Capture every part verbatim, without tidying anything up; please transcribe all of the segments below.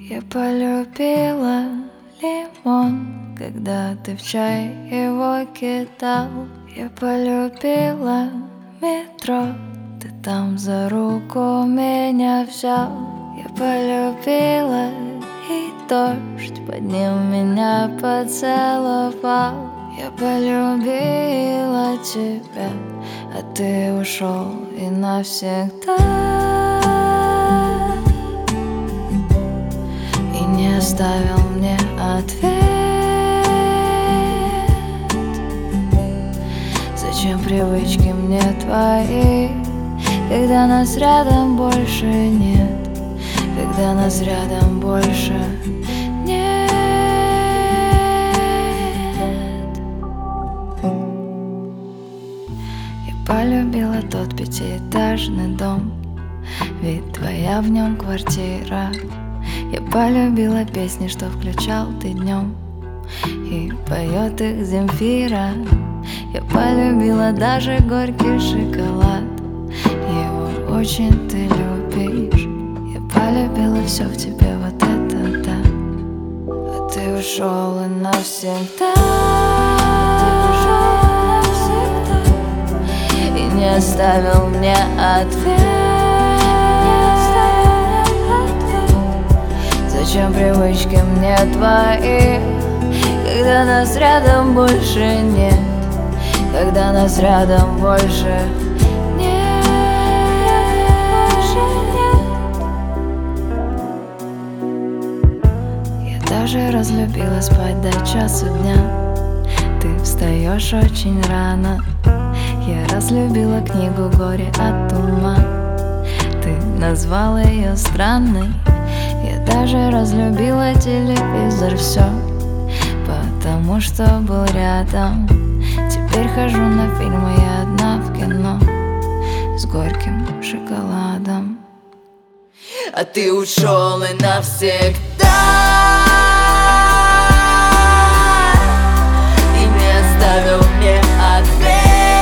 Я полюбила лимон, когда ты в чай его кидал. Я полюбила метро, ты там за руку меня взял. Я полюбила и дождь под ним меня поцеловал. Я полюбила тебя, а ты ушел и навсегда, и не оставил мне ответ. Зачем привычки мне твои, когда нас рядом больше нет, когда нас рядом больше нет. Я полюбила тот пятиэтажный дом, ведь твоя в нем квартира. Я полюбила песни, что включал ты днем, и поет их Земфира. Я полюбила даже горький шоколад, его очень ты любишь. Я полюбила все в тебе, вот это да. А ты ушел и навсегда, и не оставил мне ответ. Зачем привычки мне твои, когда нас рядом больше нет, когда нас рядом больше нет, больше нет. Я даже разлюбила спать до часу дня, ты встаешь очень рано. Я разлюбила книгу «Горе от ума», ты назвала ее странной. Я даже разлюбила телевизор, все потому что был рядом. Теперь хожу на фильмы, я одна в кино с горьким шоколадом. А ты ушел и навсегда, и не оставил мне ответ.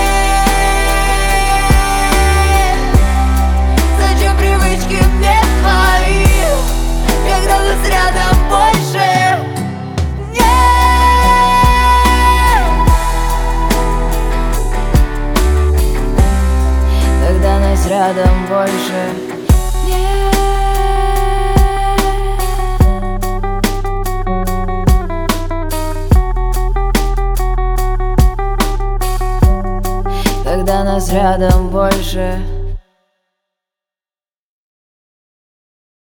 Зачем привычки мне твои, когда нас рядом больше нет, когда нас рядом больше нет. Когда нас рядом больше